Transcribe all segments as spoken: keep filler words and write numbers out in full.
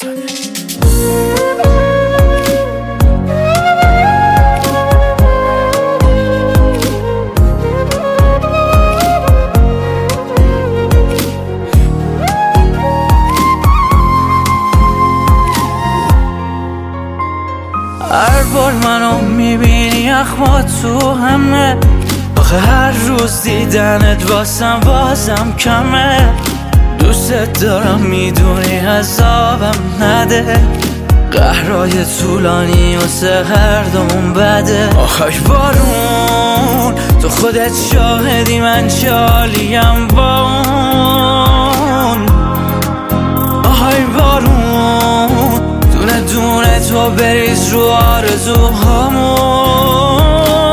هر بار منو میبینی اخما تو همه، آخه هر روز دیدنت واسم بازم کمه. دوست دارم میدونی عذابم نده، قهرای طولانی و هر دومون بده. آخای بارون تو خودت شاهدی من جالیم با اون. آخای بارون دونه دونه تو بریز رو آرزوهامون.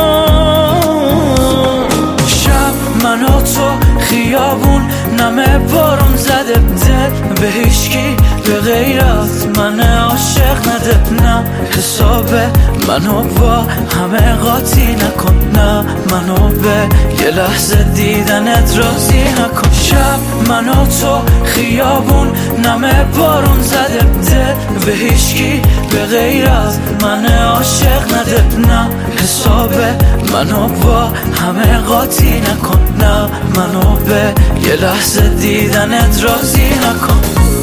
شب من و تو خیابون نمه بارون زده، دل به هیچکی به غیرت من عاشق نده. نه حسابه منو با همه قاطی نکن، نه منو به یه لحظه دیدنت راضی نکن. شب من و تو خیابون نمه بارون زده، دل به هیچکی به غیرت من عاشق نده. نه حسابه منو با همه قاطی نکن، نه منو به یه لحظه دیدنت راضی نکن.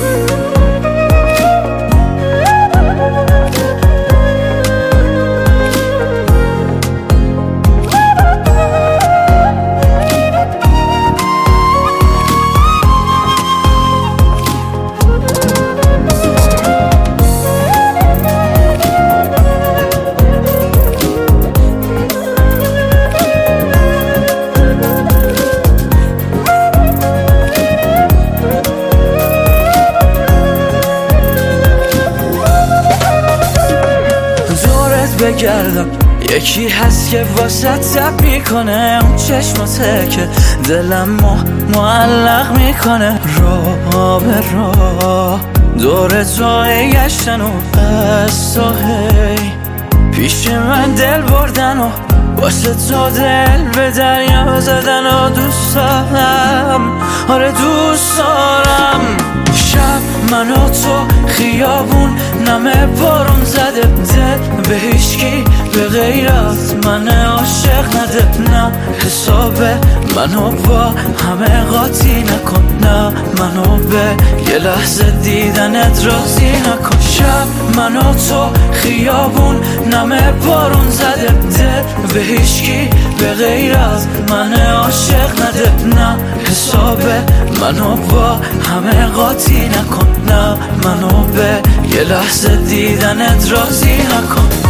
بگردم یکی هست که واسه تب میکنه، اون چشماته که دلم ما معلق میکنه. راه به راه دور تو گشتن و از تو هی پیش من دل بردن و واسه تو دل به دریا زدن و دوست دارم، آره دوست دارم. شب من و تو خیابون نمه بارون زده، دل به هیچکی به غیرت من عاشق نده. نه حسابه منو با همه قاطی نکن، نه منو به یه لحظه دیدنت راضی نکن. شب من و تو خیابون نمه بارون زده، دل به هیچکی به غیرت من عاشق نده. نه حسابه منو با همه قاطی نکن، نه منو به یه لحظه دیدنت راضی نکن.